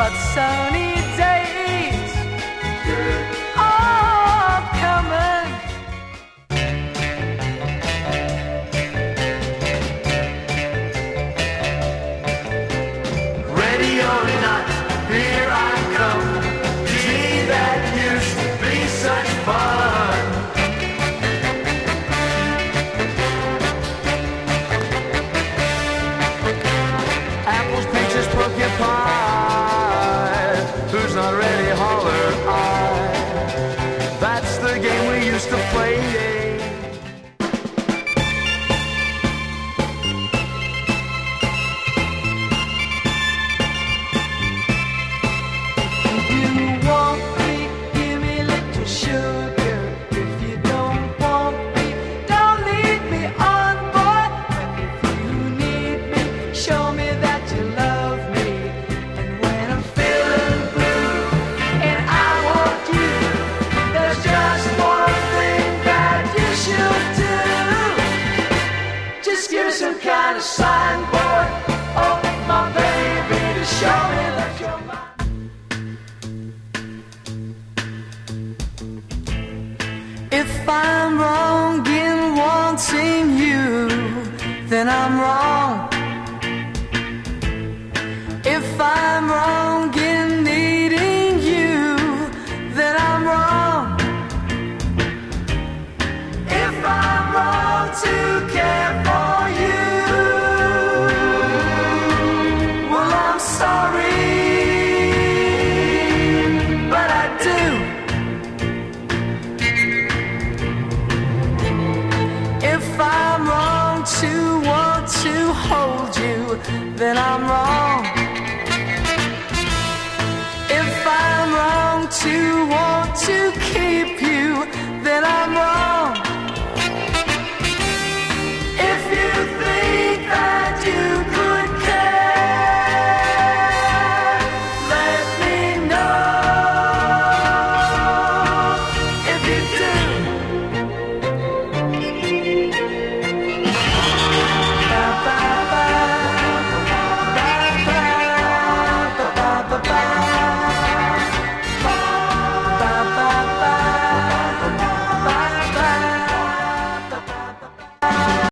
but sunny days are coming. Ready or not, here I come. Gee, that used to be such fun. Apples, peaches, pumpkin pie. Who's not ready? Holler I. That's the game we used to play. You want me, give me a little sugar. If you don't want me, don't lead me on, boy. But if you need me, show me that you love me. And when I'm feeling blue and I want you, there's just one thing that you should do. Just give me some kind of sign, boy. Oh, my baby, to show me that you're mine. If I'm wrong in wanting you, then I'm wrong. If I'm wrong in needing you, then I'm wrong. If I'm wrong to care for you, well, I'm sorry, but I do. If I'm wrong to want to hold you, then I'm wrong. If I'm wrong to want to